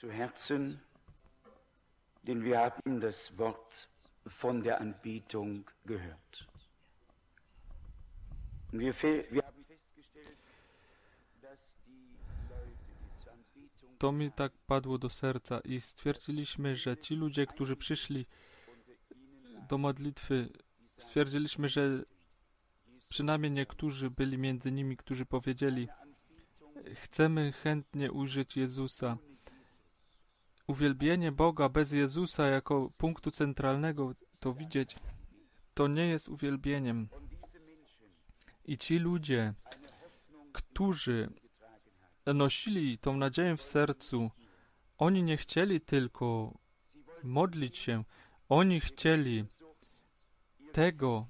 zu Herzen, denn wir haben das Wort von der Anbetung gehört. Wir haben festgestellt, dass die Leute, die zur Anbetung To mi tak padło do serca i stwierdziliśmy, że ci ludzie, którzy przyszli do modlitwy, stwierdziliśmy, że przynajmniej niektórzy byli między nimi, którzy powiedzieli: chcemy chętnie ujrzeć Jezusa. Uwielbienie Boga bez Jezusa jako punktu centralnego, to widzieć, to nie jest uwielbieniem. I ci ludzie, którzy nosili tą nadzieję w sercu, oni nie chcieli tylko modlić się, oni chcieli tego,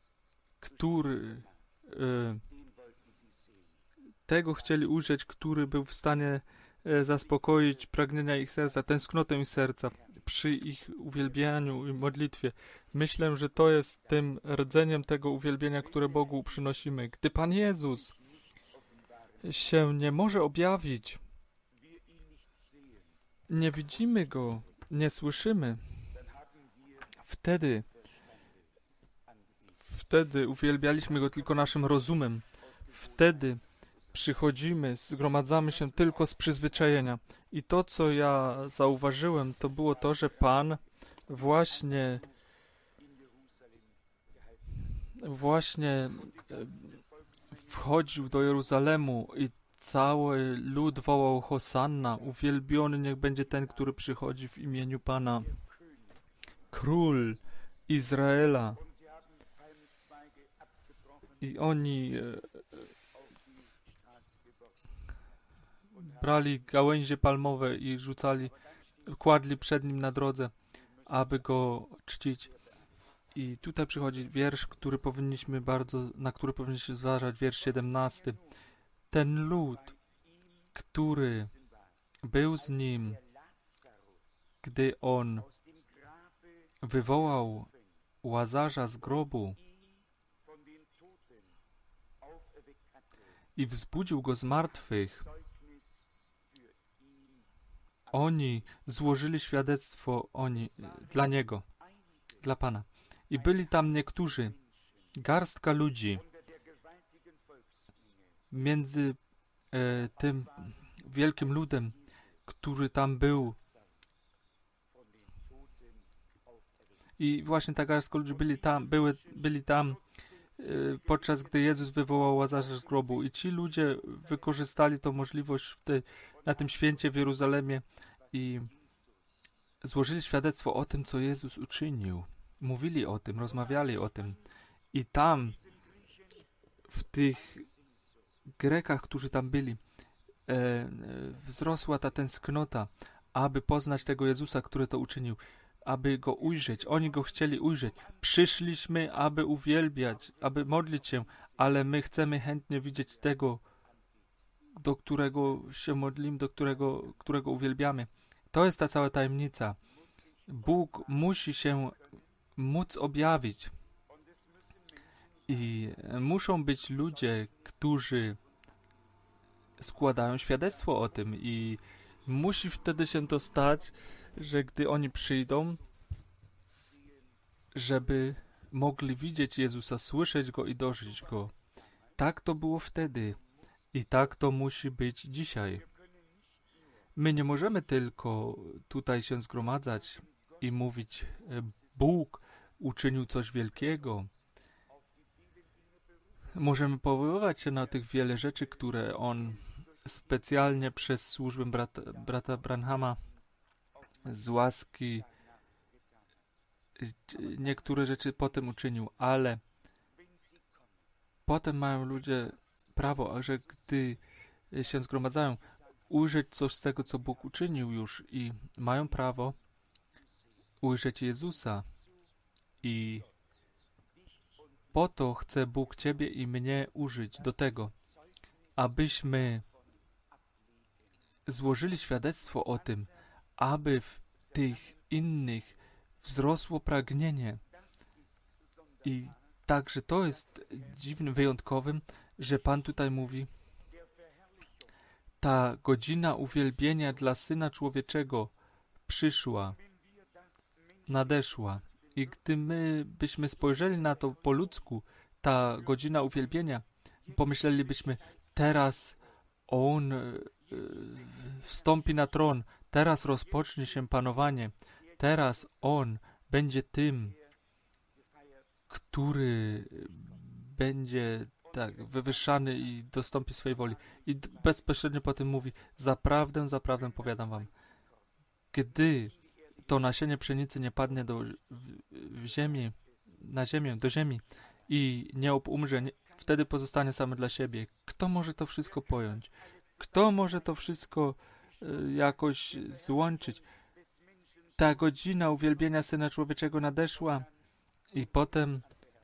tego chcieli ujrzeć, który był w stanie zaspokoić pragnienia ich serca, tęsknotę ich serca przy ich uwielbianiu i modlitwie. Myślę, że to jest tym rdzeniem tego uwielbienia, które Bogu przynosimy. Gdy Pan Jezus się nie może objawić, nie widzimy Go, nie słyszymy, wtedy uwielbialiśmy Go tylko naszym rozumem. Wtedy przychodzimy, zgromadzamy się tylko z przyzwyczajenia. I to, co ja zauważyłem, to było to, że Pan właśnie wchodził do Jeruzalemu i cały lud wołał: Hosanna, uwielbiony niech będzie ten, który przychodzi w imieniu Pana. Król Izraela. I oni brali gałęzie palmowe i kładli przed nim na drodze, aby go czcić. I tutaj przychodzi wiersz, na który powinniśmy zważać, wiersz 17. Ten lud, który był z nim, gdy on wywołał Łazarza z grobu i wzbudził go z martwych, oni złożyli świadectwo dla Niego, dla Pana. I byli tam niektórzy, garstka ludzi, między tym wielkim ludem, który tam był. I właśnie ta garstka ludzi byli tam podczas gdy Jezus wywołał Łazarza z grobu. I ci ludzie wykorzystali tą możliwość na tym święcie w Jeruzalemie i złożyli świadectwo o tym, co Jezus uczynił. Mówili o tym, rozmawiali o tym. I tam, w tych Grekach, którzy tam byli, wzrosła ta tęsknota, aby poznać tego Jezusa, który to uczynił, aby Go ujrzeć. Oni Go chcieli ujrzeć. Przyszliśmy, aby uwielbiać, aby modlić się, ale my chcemy chętnie widzieć tego, do którego się modlimy, do którego uwielbiamy. To jest ta cała tajemnica. Bóg musi się móc objawić. I muszą być ludzie, którzy składają świadectwo o tym i musi wtedy się to stać, że gdy oni przyjdą, żeby mogli widzieć Jezusa, słyszeć Go i dożyć Go. Tak to było wtedy i tak to musi być dzisiaj. My nie możemy tylko tutaj się zgromadzać i mówić: Bóg uczynił coś wielkiego. Możemy powoływać się na tych wiele rzeczy, które On specjalnie przez służbę brata Branhama z łaski niektóre rzeczy potem uczynił, ale potem mają ludzie prawo, że gdy się zgromadzają, ujrzeć coś z tego, co Bóg uczynił już i mają prawo ujrzeć Jezusa. I po to chce Bóg Ciebie i mnie użyć do tego, abyśmy złożyli świadectwo o tym, aby w tych innych wzrosło pragnienie. I także to jest dziwnym, wyjątkowym, że Pan tutaj mówi: ta godzina uwielbienia dla Syna Człowieczego przyszła, nadeszła. I gdy my byśmy spojrzeli na to po ludzku, ta godzina uwielbienia, pomyślelibyśmy, teraz On wstąpi na tron, teraz rozpocznie się panowanie, teraz On będzie tym, który będzie tak wywyższany i dostąpi swej woli. I bezpośrednio po tym mówi, zaprawdę powiadam wam, gdy to nasienie pszenicy nie padnie do ziemi i nie obumrze, wtedy pozostanie same dla siebie. Kto może to wszystko pojąć? Kto może to wszystko jakoś złączyć? Ta godzina uwielbienia Syna Człowieczego nadeszła i potem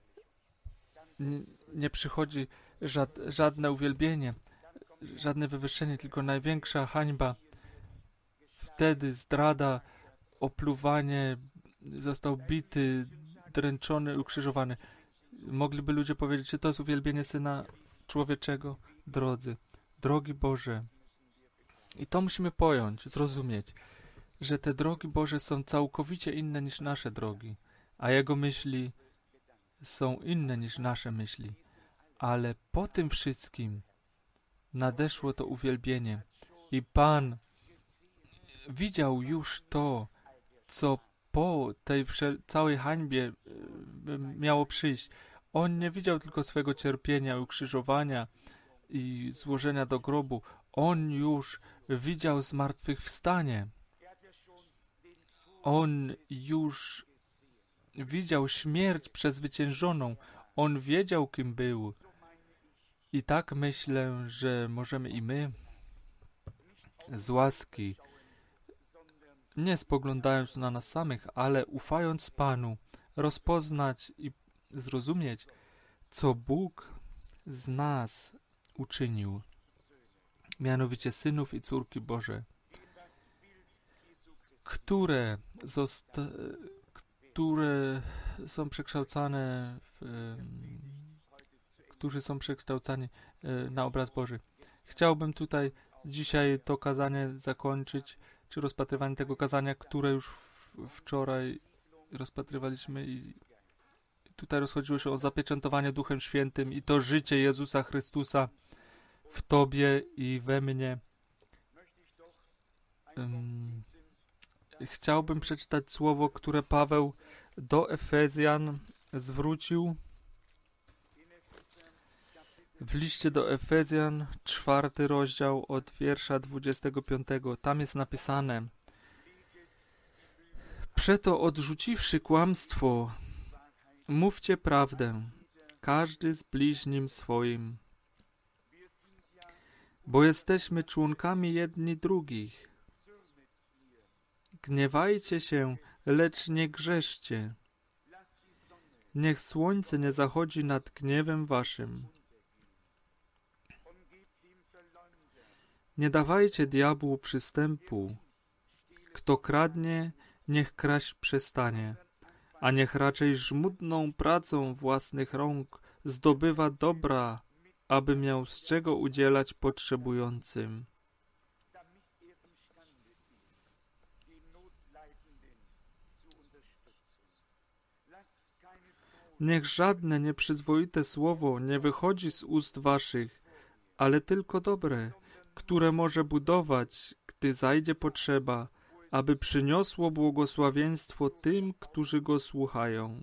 nie przychodzi żadne uwielbienie, żadne wywyższenie, tylko największa hańba. Wtedy zdrada, opluwanie, został bity, dręczony, ukrzyżowany. Mogliby ludzie powiedzieć, czy to jest uwielbienie Syna Człowieczego? Drogi Boże. I to musimy pojąć, zrozumieć, że te drogi Boże są całkowicie inne niż nasze drogi, a Jego myśli są inne niż nasze myśli. Ale po tym wszystkim nadeszło to uwielbienie i Pan widział już to, co po tej całej hańbie miało przyjść. On nie widział tylko swego cierpienia, ukrzyżowania i złożenia do grobu. On już widział zmartwychwstanie. On już widział śmierć przezwyciężoną. On wiedział, kim był. I tak myślę, że możemy i my z łaski, nie spoglądając na nas samych, ale ufając Panu, rozpoznać i zrozumieć, co Bóg z nas uczynił, mianowicie synów i córki Boże, które są przekształcane którzy są przekształcani na obraz Boży. Chciałbym tutaj dzisiaj to kazanie zakończyć, czy rozpatrywanie tego kazania, które już wczoraj rozpatrywaliśmy i tutaj rozchodziło się o zapieczętowanie Duchem Świętym i to życie Jezusa Chrystusa w Tobie i we mnie. Chciałbym przeczytać słowo, które Paweł do Efezjan zwrócił w liście do Efezjan, 4 rozdział od wiersza 25. Tam jest napisane: Przeto odrzuciwszy kłamstwo, mówcie prawdę, każdy z bliźnim swoim, bo jesteśmy członkami jedni drugich. Gniewajcie się, lecz nie grzeszcie. Niech słońce nie zachodzi nad gniewem waszym. Nie dawajcie diabłu przystępu. Kto kradnie, niech kraść przestanie, a niech raczej żmudną pracą własnych rąk zdobywa dobra, aby miał z czego udzielać potrzebującym. Niech żadne nieprzyzwoite słowo nie wychodzi z ust waszych, ale tylko dobre, które może budować, gdy zajdzie potrzeba, aby przyniosło błogosławieństwo tym, którzy go słuchają.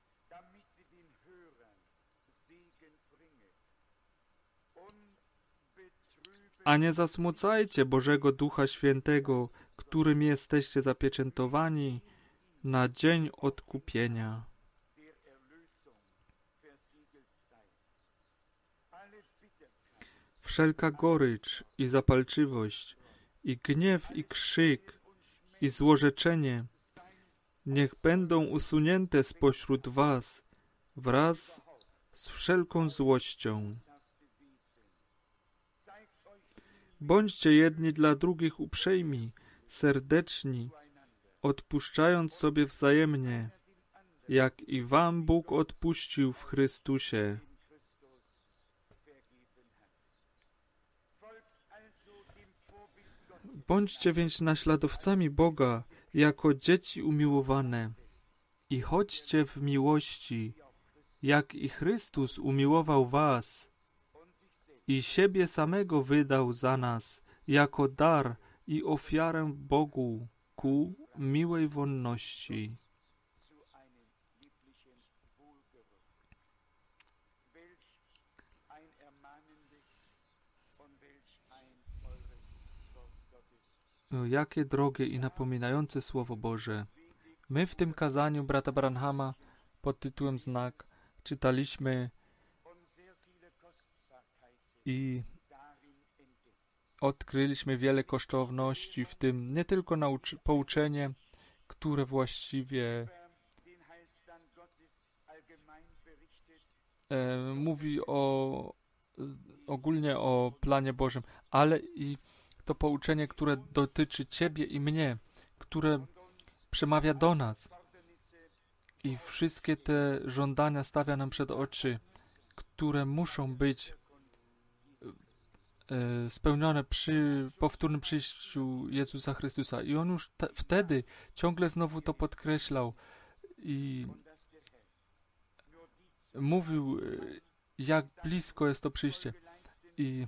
A nie zasmucajcie Bożego Ducha Świętego, którym jesteście zapieczętowani na dzień odkupienia. Wszelka gorycz i zapalczywość, i gniew, i krzyk, i złorzeczenie niech będą usunięte spośród was wraz z wszelką złością. Bądźcie jedni dla drugich uprzejmi, serdeczni, odpuszczając sobie wzajemnie, jak i wam Bóg odpuścił w Chrystusie. Bądźcie więc naśladowcami Boga jako dzieci umiłowane i chodźcie w miłości, jak i Chrystus umiłował was i siebie samego wydał za nas jako dar i ofiarę Bogu ku miłej wonności. Jakie drogie i napominające Słowo Boże. My w tym kazaniu brata Branhama pod tytułem Znak czytaliśmy i odkryliśmy wiele kosztowności w tym, nie tylko pouczenie, które właściwie mówi ogólnie o planie Bożym, ale i to pouczenie, które dotyczy Ciebie i mnie, które przemawia do nas i wszystkie te żądania stawia nam przed oczy, które muszą być spełnione przy powtórnym przyjściu Jezusa Chrystusa. I On już wtedy ciągle znowu to podkreślał i mówił, jak blisko jest to przyjście. I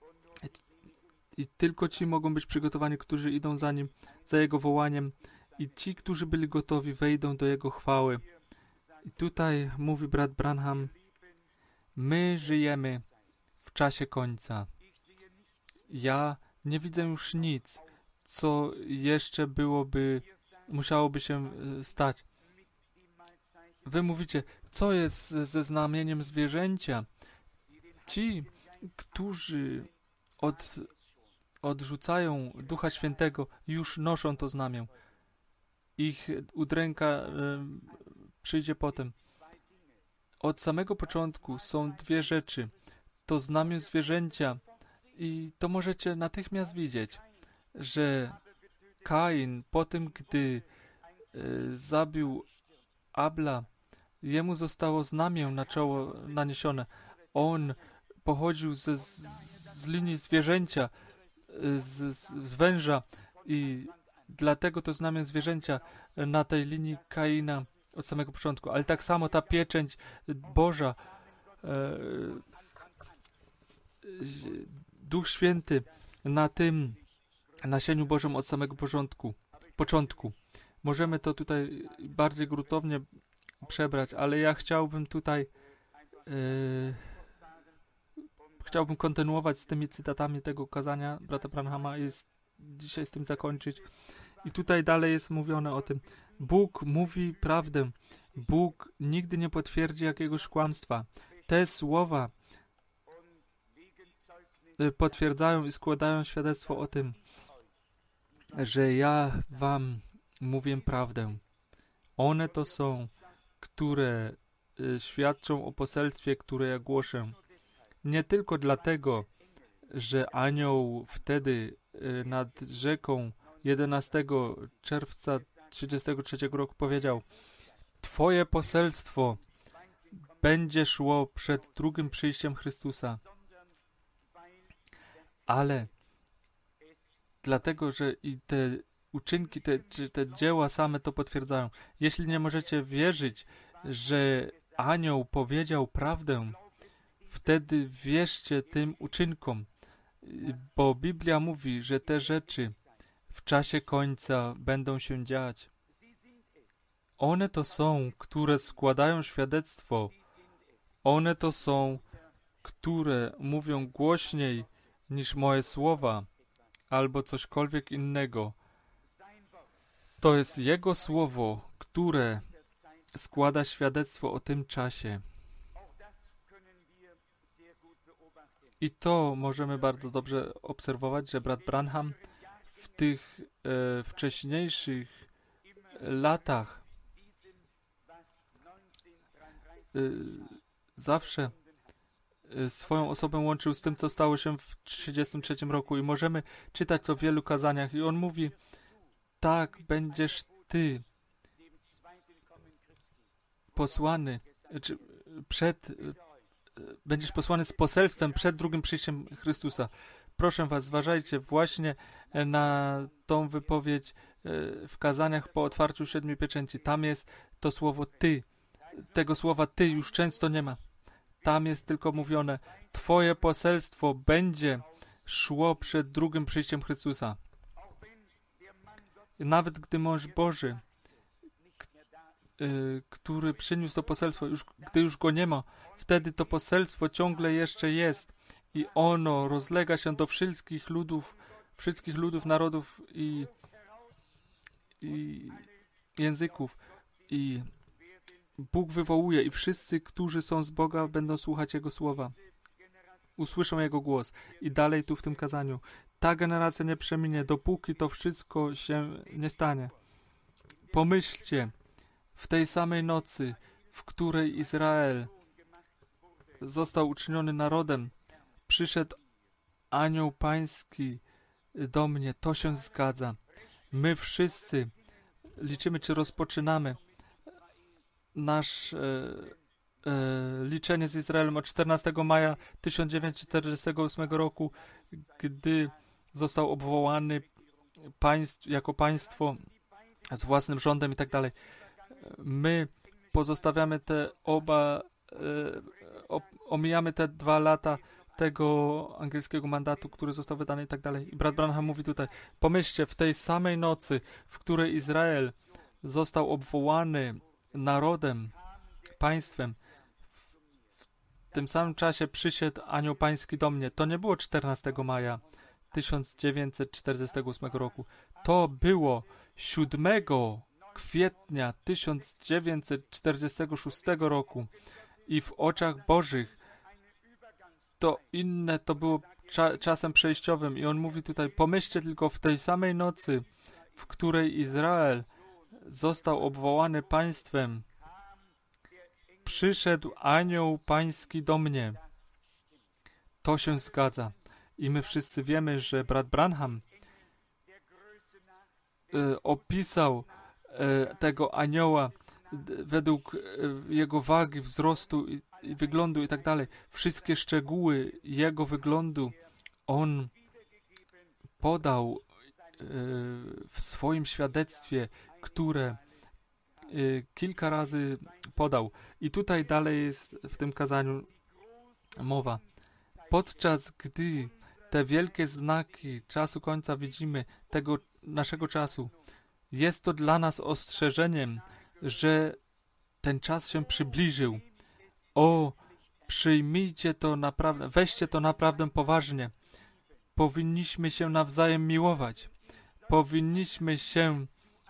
tylko ci mogą być przygotowani, którzy idą za Nim, za Jego wołaniem, i ci, którzy byli gotowi, wejdą do Jego chwały. I tutaj mówi brat Branham, my żyjemy w czasie końca. Ja nie widzę już nic, co jeszcze musiałoby się stać. Wy mówicie, co jest ze znamieniem zwierzęcia? Ci, którzy odrzucają Ducha Świętego, już noszą to znamię. Ich udręka przyjdzie potem. Od samego początku są dwie rzeczy. To znamię zwierzęcia i to możecie natychmiast widzieć, że Kain po tym, gdy zabił Abla, jemu zostało znamię na czoło naniesione. On pochodził z linii zwierzęcia, z węża i dlatego to znamię zwierzęcia na tej linii Kaina od samego początku. Ale tak samo ta pieczęć Boża, Duch Święty na tym nasieniu Bożym od samego początku. Możemy to tutaj bardziej gruntownie przebrać, ale ja chciałbym tutaj chciałbym kontynuować z tymi cytatami tego kazania brata Branhama i dzisiaj z tym zakończyć. I tutaj dalej jest mówione o tym. Bóg mówi prawdę. Bóg nigdy nie potwierdzi jakiegoś kłamstwa. Te słowa potwierdzają i składają świadectwo o tym, że ja wam mówię prawdę. One to są, które świadczą o poselstwie, które ja głoszę. Nie tylko dlatego, że anioł wtedy nad rzeką 11 czerwca 1933 roku powiedział: Twoje poselstwo będzie szło przed drugim przyjściem Chrystusa. Ale dlatego, że i te uczynki, te dzieła same to potwierdzają. Jeśli nie możecie wierzyć, że anioł powiedział prawdę, wtedy wierzcie tym uczynkom, bo Biblia mówi, że te rzeczy w czasie końca będą się dziać. One to są, które składają świadectwo. One to są, które mówią głośniej niż moje słowa albo cośkolwiek innego. To jest Jego słowo, które składa świadectwo o tym czasie. I to możemy bardzo dobrze obserwować, że brat Branham w tych wcześniejszych latach zawsze swoją osobę łączył z tym, co stało się w 1933 roku i możemy czytać to w wielu kazaniach i on mówi: tak, będziesz ty posłany, będziesz posłany z poselstwem przed drugim przyjściem Chrystusa. proszę was, zważajcie właśnie na tą wypowiedź w kazaniach po otwarciu 7 pieczęci. Tam jest to słowo ty. Tego słowa ty już często nie ma. Tam jest tylko mówione, twoje poselstwo będzie szło przed drugim przyjściem Chrystusa. Nawet gdy mąż Boży, który przyniósł to poselstwo, gdy już go nie ma, wtedy to poselstwo ciągle jeszcze jest i ono rozlega się do wszystkich ludów, narodów i języków. I Bóg wywołuje i wszyscy, którzy są z Boga, będą słuchać Jego słowa. Usłyszą Jego głos. I dalej tu w tym kazaniu. Ta generacja nie przeminie, dopóki to wszystko się nie stanie. Pomyślcie, w tej samej nocy, w której Izrael został uczyniony narodem, przyszedł anioł pański do mnie. To się zgadza. My wszyscy liczymy, czy rozpoczynamy nasze liczenie z Izraelem od 14 maja 1948 roku, gdy został obwołany jako państwo z własnym rządem i tak dalej. My pozostawiamy omijamy te 2 lata tego angielskiego mandatu, który został wydany i tak dalej. I brat Branham mówi tutaj, pomyślcie, w tej samej nocy, w której Izrael został obwołany narodem, państwem, w tym samym czasie przyszedł anioł pański do mnie. To nie było 14 maja 1948 roku. To było 7 kwietnia 1946 roku. I w oczach Bożych to inne, to było czasem przejściowym. I on mówi tutaj, pomyślcie tylko, w tej samej nocy, w której Izrael został obwołany państwem, przyszedł anioł pański do mnie. To się zgadza. I my wszyscy wiemy, że brat Branham opisał tego anioła według jego wagi, wzrostu i wyglądu i tak dalej. Wszystkie szczegóły jego wyglądu on podał w swoim świadectwie, które kilka razy podał. I tutaj dalej jest w tym kazaniu mowa. Podczas gdy te wielkie znaki czasu końca widzimy, tego naszego czasu, jest to dla nas ostrzeżeniem, że ten czas się przybliżył. O, przyjmijcie to naprawdę, weźcie to naprawdę poważnie. Powinniśmy się nawzajem miłować. Powinniśmy się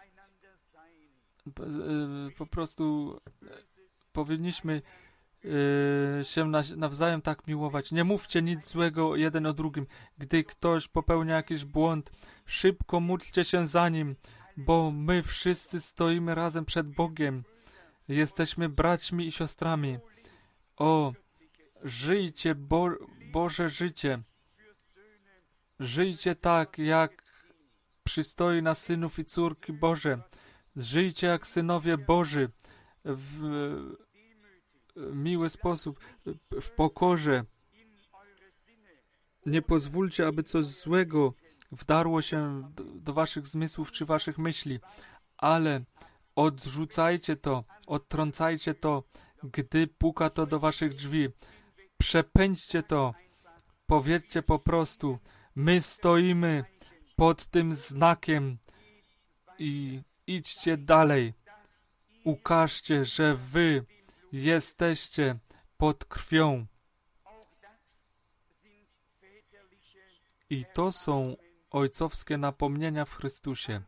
powinniśmy się nawzajem tak miłować. Nie mówcie nic złego jeden o drugim. Gdy ktoś popełnia jakiś błąd, szybko módlcie się za nim, bo my wszyscy stoimy razem przed Bogiem. Jesteśmy braćmi i siostrami. O, żyjcie Boże życie. Żyjcie tak, jak przystoi na synów i córki Boże. Żyjcie jak synowie Boży w miły sposób, w pokorze. Nie pozwólcie, aby coś złego wdarło się do waszych zmysłów czy waszych myśli, ale odrzucajcie to, odtrącajcie to, gdy puka to do waszych drzwi. Przepędźcie to. Powiedzcie po prostu, my stoimy pod tym znakiem i idźcie dalej. Ukażcie, że wy jesteście pod krwią. I to są ojcowskie napomnienia w Chrystusie,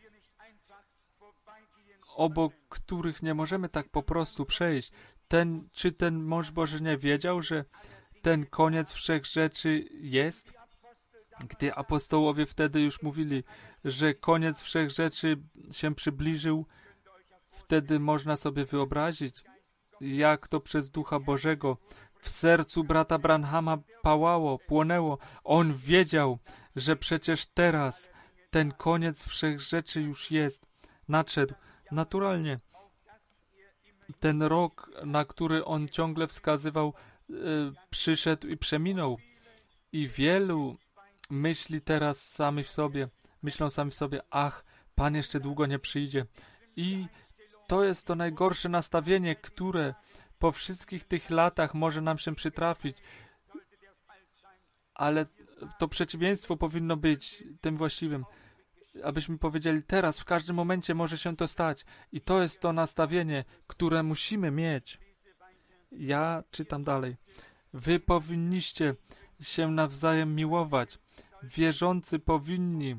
obok których nie możemy tak po prostu przejść. Czy ten mąż Boży nie wiedział, że ten koniec wszech rzeczy jest? Gdy apostołowie wtedy już mówili, że koniec wszech rzeczy się przybliżył, wtedy można sobie wyobrazić, jak to przez Ducha Bożego w sercu brata Branhama płonęło. On wiedział, że przecież teraz ten koniec wszech rzeczy już jest. Nadszedł. Naturalnie. Ten rok, na który on ciągle wskazywał, przyszedł i przeminął. I wielu myślą sami w sobie, ach, Pan jeszcze długo nie przyjdzie. I to jest to najgorsze nastawienie, które po wszystkich tych latach może nam się przytrafić. Ale to przeciwieństwo powinno być tym właściwym. Abyśmy powiedzieli, teraz, w każdym momencie może się to stać. I to jest to nastawienie, które musimy mieć. Ja czytam dalej. Wy powinniście się nawzajem miłować. Wierzący powinni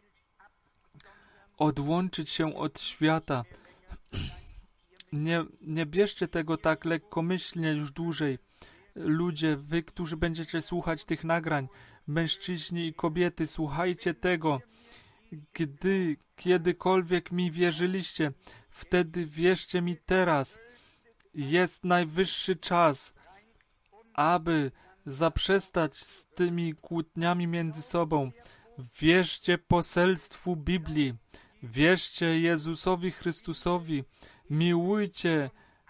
odłączyć się od świata. Nie bierzcie tego tak lekkomyślnie już dłużej. Ludzie, wy, którzy będziecie słuchać tych nagrań, mężczyźni i kobiety, słuchajcie tego. Gdy kiedykolwiek mi wierzyliście, wtedy wierzcie mi teraz. Jest najwyższy czas, aby zaprzestać z tymi kłótniami między sobą. Wierzcie poselstwu Biblii. Wierzcie Jezusowi Chrystusowi. Miłujcie,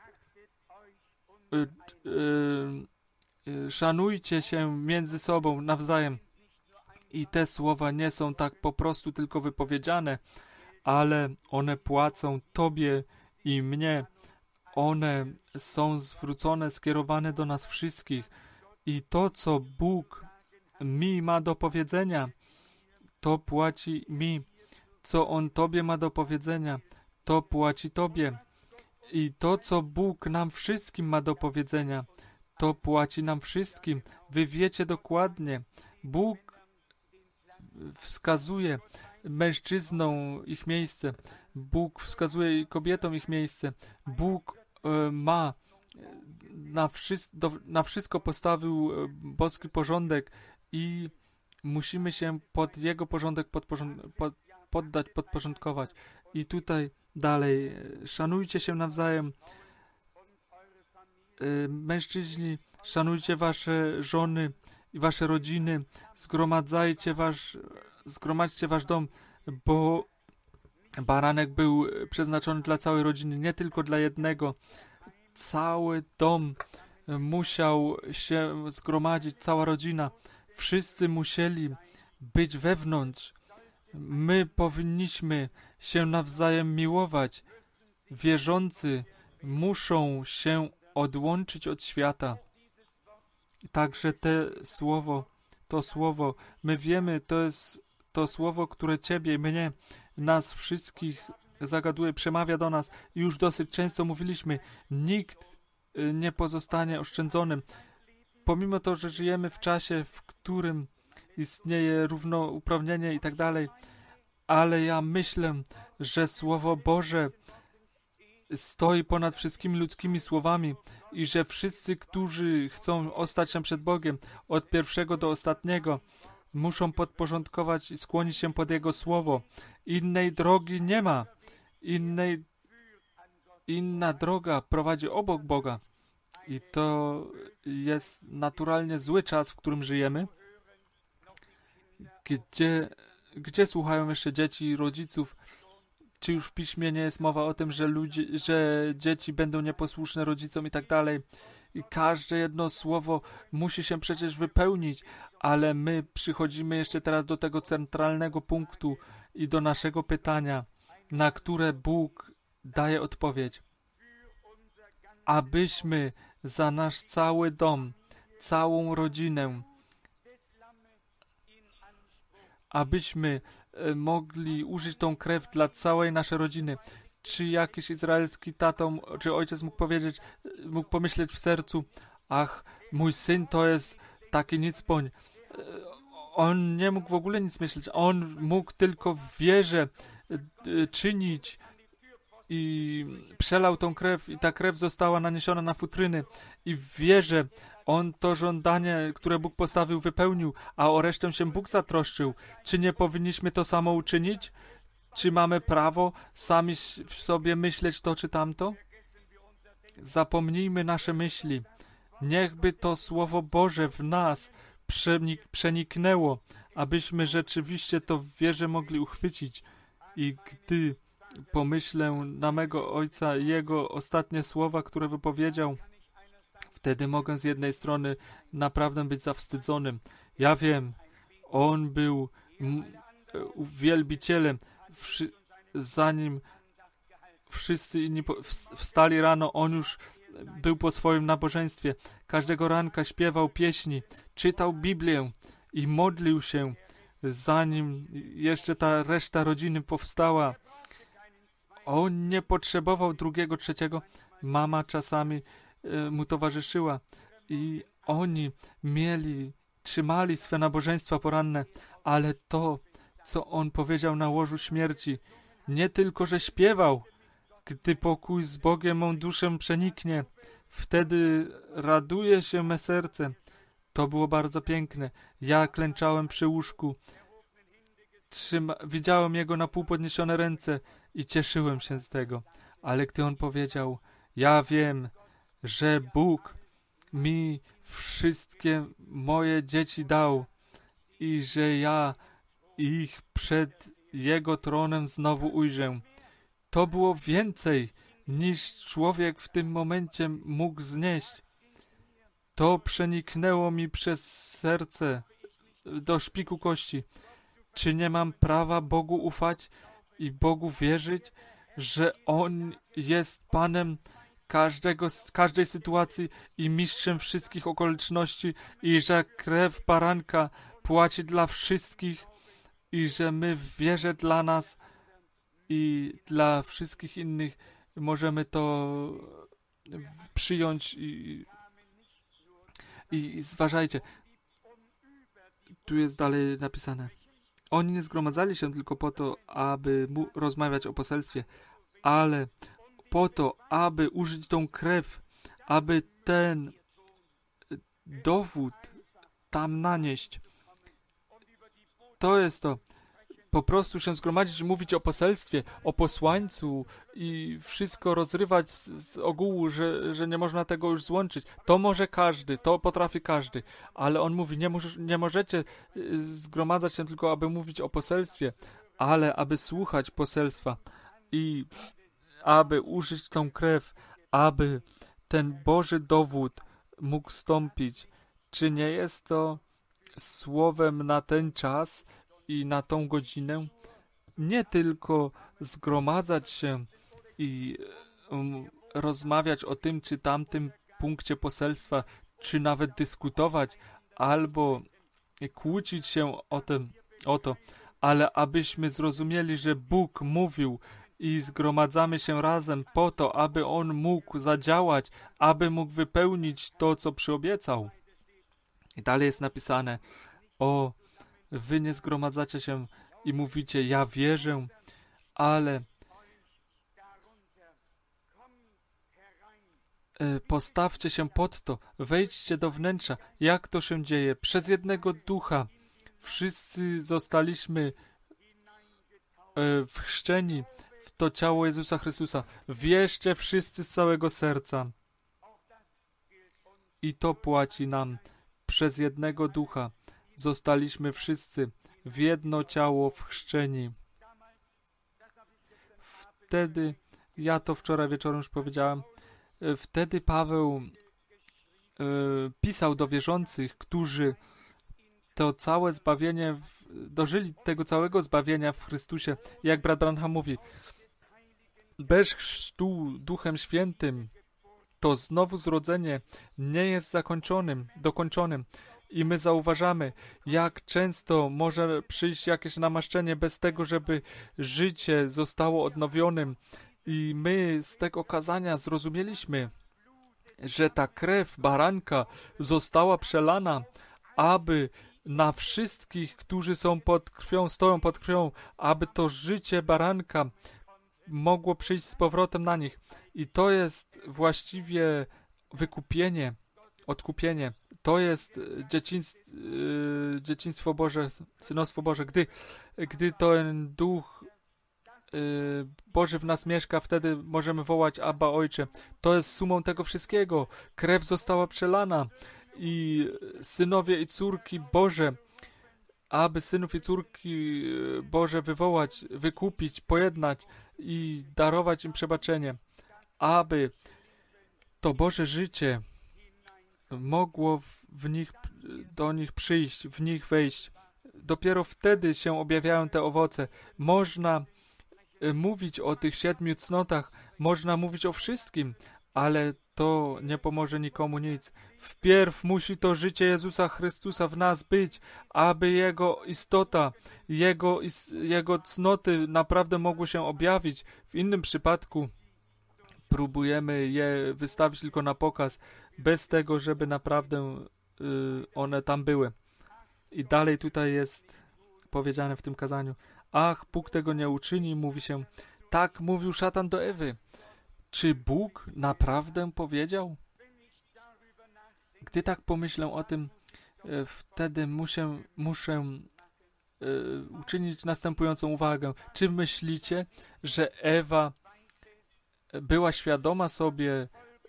szanujcie się między sobą nawzajem. I te słowa nie są tak po prostu tylko wypowiedziane, ale one płacą Tobie i mnie. One są zwrócone, skierowane do nas wszystkich. I to, co Bóg mi ma do powiedzenia, to płaci mi. Co On Tobie ma do powiedzenia, to płaci Tobie. I to, co Bóg nam wszystkim ma do powiedzenia, to płaci nam wszystkim. Wy wiecie dokładnie. Bóg wskazuje mężczyznom ich miejsce. Bóg wskazuje kobietom ich miejsce. Bóg ma na wszystko postawił boski porządek i musimy się pod Jego porządek podporządkować. I tutaj dalej, szanujcie się nawzajem. Mężczyźni, szanujcie wasze żony i wasze rodziny. Zgromadźcie wasz dom, bo baranek był przeznaczony dla całej rodziny, nie tylko dla jednego. Cały dom musiał się zgromadzić, cała rodzina. Wszyscy musieli być wewnątrz. My powinniśmy się nawzajem miłować. Wierzący muszą się odłączyć od świata. Także to słowo, my wiemy, to jest to słowo, które Ciebie, mnie, nas wszystkich zagaduje, przemawia do nas. Już dosyć często mówiliśmy, nikt nie pozostanie oszczędzonym. Pomimo to, że żyjemy w czasie, w którym istnieje równouprawnienie i tak dalej, ale ja myślę, że Słowo Boże stoi ponad wszystkimi ludzkimi słowami i że wszyscy, którzy chcą ostać się przed Bogiem od pierwszego do ostatniego, muszą podporządkować i skłonić się pod Jego Słowo. Innej drogi nie ma. Inna droga prowadzi obok Boga. I to jest naturalnie zły czas, w którym żyjemy, gdzie słuchają jeszcze dzieci i rodziców. Czy już w Piśmie nie jest mowa o tym, że dzieci będą nieposłuszne rodzicom i tak dalej. I każde jedno słowo musi się przecież wypełnić, ale my przychodzimy jeszcze teraz do tego centralnego punktu i do naszego pytania, na które Bóg daje odpowiedź. Abyśmy za nasz cały dom, całą rodzinę, abyśmy mogli użyć tą krew dla całej naszej rodziny. Czy jakiś izraelski tatą, czy ojciec mógł pomyśleć w sercu, ach, mój syn to jest taki nicpoń. On nie mógł w ogóle nic myśleć. On mógł tylko w wierze czynić i przelał tą krew i ta krew została naniesiona na futryny i w wierze on to żądanie, które Bóg postawił, wypełnił, a o resztę się Bóg zatroszczył. Czy nie powinniśmy to samo uczynić? Czy mamy prawo sami w sobie myśleć to czy tamto? Zapomnijmy nasze myśli. Niechby to Słowo Boże w nas przeniknęło, abyśmy rzeczywiście to w wierze mogli uchwycić. I gdy pomyślę na mego ojca i jego ostatnie słowa, które wypowiedział, wtedy mogę z jednej strony naprawdę być zawstydzonym. Ja wiem, On był wielbicielem. Zanim wszyscy inni wstali rano, on już był po swoim nabożeństwie. Każdego ranka śpiewał pieśni, czytał Biblię i modlił się, zanim jeszcze ta reszta rodziny powstała. On nie potrzebował drugiego, trzeciego. Mama czasami mu towarzyszyła i oni trzymali swe nabożeństwa poranne, ale to, co on powiedział na łożu śmierci, nie tylko, że śpiewał, gdy pokój z Bogiem mą duszę przeniknie, wtedy raduje się me serce. To było bardzo piękne. Ja klęczałem przy łóżku, widziałem jego na pół podniesione ręce i cieszyłem się z tego. Ale gdy on powiedział, ja wiem, że Bóg mi wszystkie moje dzieci dał i że ja ich przed Jego tronem znowu ujrzę. To było więcej, niż człowiek w tym momencie mógł znieść. To przeniknęło mi przez serce do szpiku kości. Czy nie mam prawa Bogu ufać i Bogu wierzyć, że On jest Panem każdej sytuacji i mistrzem wszystkich okoliczności i że krew baranka płaci dla wszystkich i że my w wierze dla nas i dla wszystkich innych możemy to przyjąć i zważajcie. Tu jest dalej napisane. Oni nie zgromadzali się tylko po to, aby rozmawiać o poselstwie, ale po to, aby użyć tą krew, aby ten dowód tam nanieść. To jest to. Po prostu się zgromadzić i mówić o poselstwie, o posłańcu i wszystko rozrywać z ogółu, że nie można tego już złączyć. To może każdy, to potrafi każdy, ale on mówi, nie możecie zgromadzać się tylko, aby mówić o poselstwie, ale aby słuchać poselstwa i aby użyć tą krew, aby ten Boży dowód mógł stąpić. Czy nie jest to słowem na ten czas i na tą godzinę? Nie tylko zgromadzać się i rozmawiać o tym czy tamtym punkcie poselstwa, czy nawet dyskutować, albo kłócić się o to, ale abyśmy zrozumieli, że Bóg mówił i zgromadzamy się razem po to, aby On mógł zadziałać, aby mógł wypełnić to, co przyobiecał. I dalej jest napisane, wy nie zgromadzacie się i mówicie, ja wierzę, ale postawcie się pod to, wejdźcie do wnętrza. Jak to się dzieje? Przez jednego ducha wszyscy zostaliśmy wchrzczeni w to ciało Jezusa Chrystusa. Wierzcie wszyscy z całego serca. I to płaci nam. Przez jednego ducha zostaliśmy wszyscy w jedno ciało wchrzczeni. Wtedy, ja to wczoraj wieczorem już powiedziałem, wtedy Paweł pisał do wierzących, którzy to całe zbawienie, dożyli tego całego zbawienia w Chrystusie. Jak brat Branham mówi, bez chrztu Duchem Świętym to znowu zrodzenie nie jest dokończonym. I my zauważamy, jak często może przyjść jakieś namaszczenie bez tego, żeby życie zostało odnowionym. I my z tego kazania zrozumieliśmy, że ta krew baranka została przelana, aby na wszystkich, którzy są pod krwią, stoją pod krwią, aby to życie baranka mogło przyjść z powrotem na nich. I to jest właściwie wykupienie, odkupienie. To jest dzieciństwo Boże, synostwo Boże. Gdy ten Duch Boży w nas mieszka, wtedy możemy wołać Abba Ojcze. To jest sumą tego wszystkiego. Krew została przelana i synowie i córki Boże, aby synów i córki Boże wywołać, wykupić, pojednać i darować im przebaczenie, aby to Boże życie mogło do nich przyjść, w nich wejść. dopiero wtedy się objawiają te owoce. Można mówić o tych 7 cnotach, można mówić o wszystkim, ale to nie pomoże nikomu nic. Wpierw musi to życie Jezusa Chrystusa w nas być, aby Jego istota, Jego cnoty naprawdę mogły się objawić. W innym przypadku próbujemy je wystawić tylko na pokaz, bez tego, żeby naprawdę one tam były. I dalej tutaj jest powiedziane w tym kazaniu: ach, Bóg tego nie uczyni, mówi się. Tak mówił szatan do Ewy. Czy Bóg naprawdę powiedział? Gdy tak pomyślę o tym, wtedy muszę uczynić następującą uwagę. Czy myślicie, że Ewa była świadoma sobie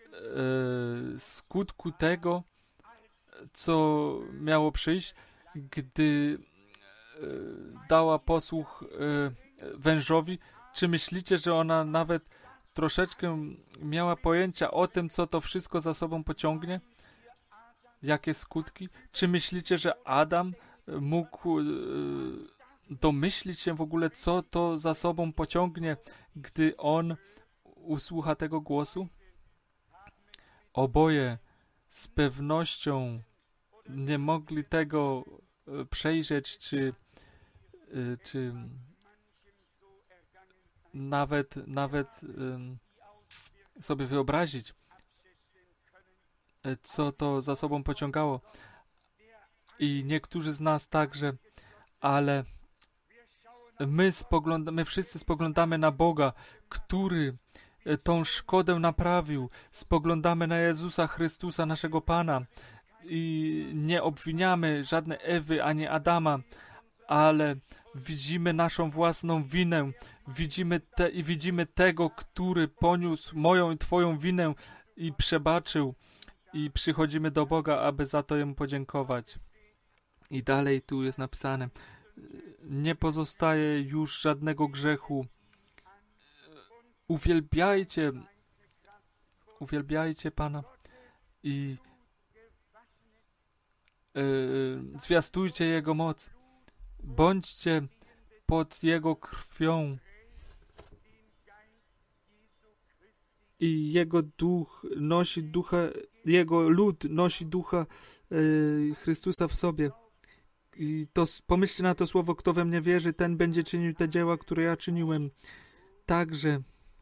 skutku tego, co miało przyjść, gdy dała posłuch wężowi? Czy myślicie, że ona nawet troszeczkę miała pojęcia o tym, co to wszystko za sobą pociągnie? Jakie skutki? Czy myślicie, że Adam mógł domyślić się w ogóle, co to za sobą pociągnie, gdy on usłucha tego głosu? Oboje z pewnością nie mogli tego przejrzeć, czy nawet sobie wyobrazić, co to za sobą pociągało. I niektórzy z nas także, ale my wszyscy spoglądamy na Boga, który tą szkodę naprawił. Spoglądamy na Jezusa Chrystusa, naszego Pana, i nie obwiniamy żadnej Ewy ani Adama, ale widzimy naszą własną winę, widzimy tego, który poniósł moją i Twoją winę i przebaczył, i przychodzimy do Boga, aby za to Jemu podziękować. I dalej tu jest napisane: nie pozostaje już żadnego grzechu. Uwielbiajcie Pana i zwiastujcie Jego moc. Bądźcie pod Jego krwią i Jego duch nosi ducha, Jego lud nosi ducha Chrystusa w sobie. I to pomyślcie na to słowo: kto we mnie wierzy, ten będzie czynił te dzieła, które ja czyniłem. Także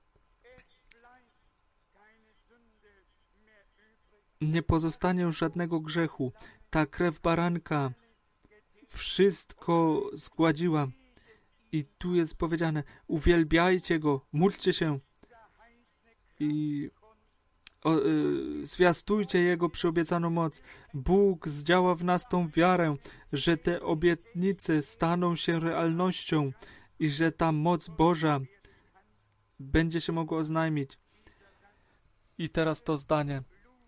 nie pozostanie już żadnego grzechu. Ta krew baranka wszystko zgładziła. I tu jest powiedziane: uwielbiajcie Go, módlcie się i zwiastujcie Jego przyobiecaną moc. Bóg zdziała w nas tą wiarę, że te obietnice staną się realnością i że ta moc Boża będzie się mogła oznajmić. I teraz to zdanie: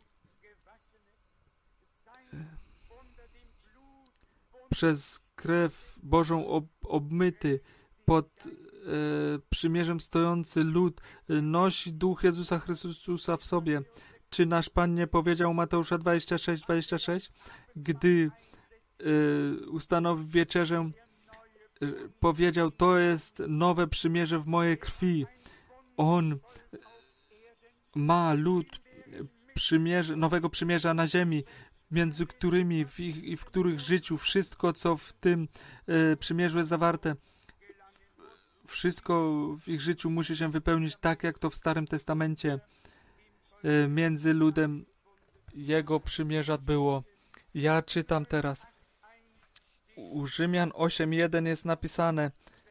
przez krew Bożą obmyty, pod przymierzem stojący lud nosi duch Jezusa Chrystusa w sobie. Czy nasz Pan nie powiedział Mateusza 26:26, gdy ustanowił wieczerzę, powiedział: to jest nowe przymierze w mojej krwi. On ma lud nowego przymierza na ziemi, między którymi w których życiu wszystko, co w tym przymierzu jest zawarte, wszystko w ich życiu musi się wypełnić tak, jak to w Starym Testamencie między ludem Jego przymierza było. Ja czytam teraz. U Rzymian 8:1 jest napisane: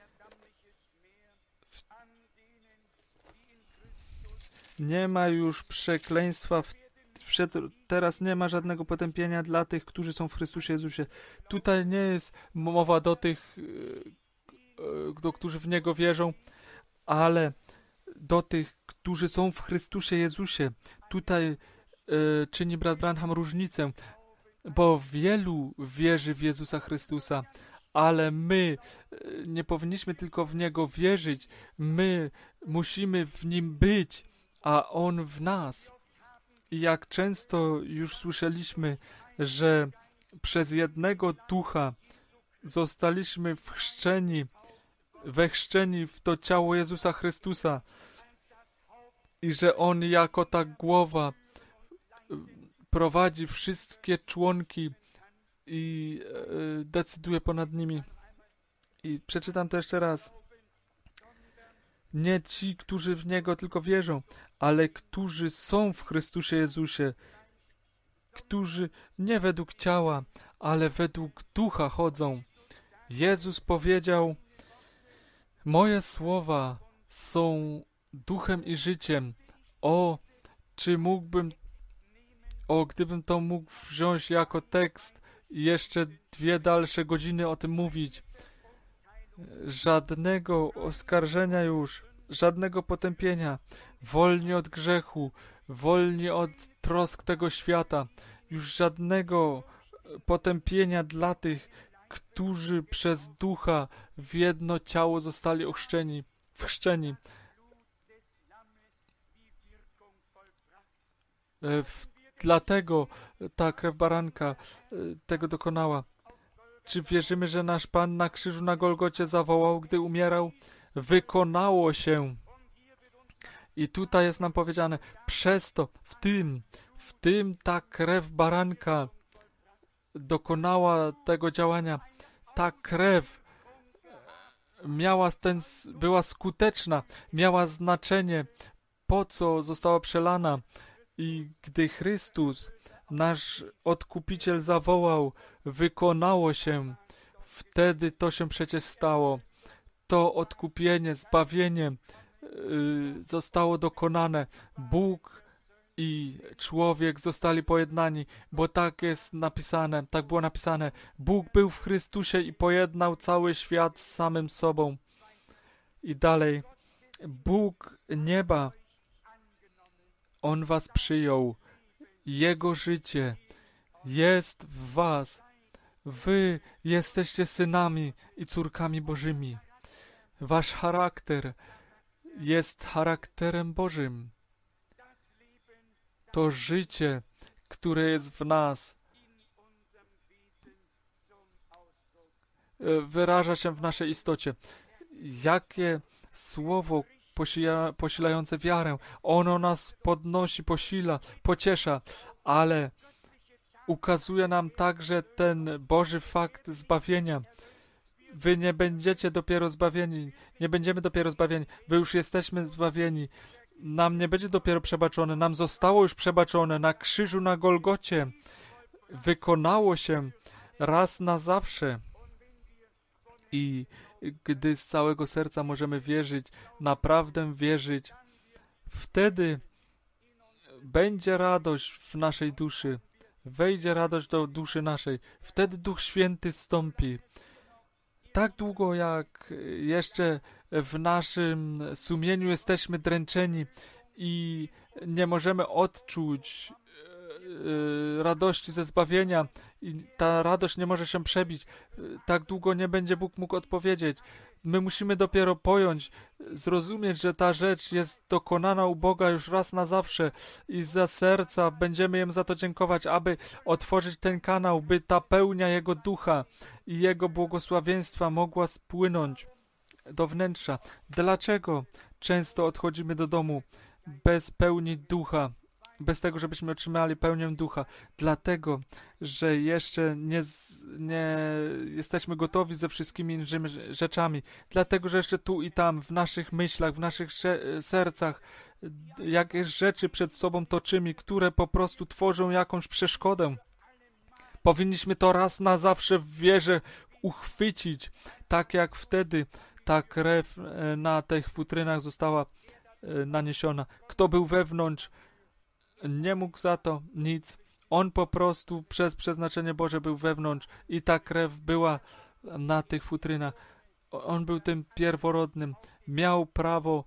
nie ma już przekleństwa, teraz nie ma żadnego potępienia dla tych, którzy są w Chrystusie Jezusie. Tutaj nie jest mowa do tych, którzy w Niego wierzą, ale do tych, którzy są w Chrystusie Jezusie. Tutaj czyni brat Branham różnicę, bo wielu wierzy w Jezusa Chrystusa, ale my nie powinniśmy tylko w Niego wierzyć, my musimy w Nim być, a On w nas. I jak często już słyszeliśmy, że przez jednego ducha zostaliśmy wechrzczeni w to ciało Jezusa Chrystusa i że On jako ta głowa prowadzi wszystkie członki i decyduje ponad nimi. I przeczytam to jeszcze raz. Nie ci, którzy w Niego tylko wierzą, ale którzy są w Chrystusie Jezusie, którzy nie według ciała, ale według ducha chodzą. Jezus powiedział: moje słowa są duchem i życiem. Gdybym to mógł wziąć jako tekst i jeszcze 2 dalsze godziny o tym mówić. Żadnego oskarżenia już, żadnego potępienia, wolni od grzechu, wolni od trosk tego świata, już żadnego potępienia dla tych, którzy przez ducha w jedno ciało zostali chrzczeni. Dlatego ta krew baranka tego dokonała. Czy wierzymy, że nasz Pan na krzyżu na Golgocie zawołał, gdy umierał? Wykonało się. I tutaj jest nam powiedziane, przez to, w tym ta krew baranka dokonała tego działania. Ta krew była skuteczna, miała znaczenie, po co została przelana. I gdy Chrystus, nasz Odkupiciel, zawołał, wykonało się, wtedy to się przecież stało. To odkupienie, zbawienie zostało dokonane. Bóg i człowiek zostali pojednani, bo tak jest napisane, tak było napisane. Bóg był w Chrystusie i pojednał cały świat z samym sobą. I dalej, Bóg nieba, On was przyjął. Jego życie jest w was. Wy jesteście synami i córkami Bożymi. Wasz charakter jest charakterem Bożym. To życie, które jest w nas, wyraża się w naszej istocie. Jakie słowo posilające wiarę. Ono nas podnosi, posila, pociesza, ale ukazuje nam także ten Boży fakt zbawienia. Wy nie będziecie dopiero zbawieni, nie będziemy dopiero zbawieni, wy już jesteśmy zbawieni. Nam nie będzie dopiero przebaczone, nam zostało już przebaczone na krzyżu na Golgocie. Wykonało się raz na zawsze. I gdy z całego serca możemy wierzyć, naprawdę wierzyć, wtedy będzie radość w naszej duszy, wejdzie radość do duszy naszej, wtedy Duch Święty zstąpi. Tak długo, jak jeszcze w naszym sumieniu jesteśmy dręczeni i nie możemy odczuć radości ze zbawienia i ta radość nie może się przebić, tak długo nie będzie Bóg mógł odpowiedzieć. My musimy dopiero pojąć, zrozumieć, że ta rzecz jest dokonana u Boga już raz na zawsze i za serca będziemy Jemu za to dziękować, aby otworzyć ten kanał, by ta pełnia Jego Ducha i Jego błogosławieństwa mogła spłynąć do wnętrza. Dlaczego często odchodzimy do domu bez pełni Ducha? Bez tego, żebyśmy otrzymali pełnię Ducha. Dlatego, że jeszcze nie jesteśmy gotowi ze wszystkimi innymi rzeczami. Dlatego, że jeszcze tu i tam, w naszych myślach, w naszych sercach, jakieś rzeczy przed sobą toczymy, które po prostu tworzą jakąś przeszkodę. Powinniśmy to raz na zawsze w wierze uchwycić. Tak jak wtedy ta krew na tych futrynach została naniesiona. Kto był wewnątrz, nie mógł za to nic. On po prostu przez przeznaczenie Boże był wewnątrz i ta krew była na tych futrynach. On był tym pierworodnym. Miał prawo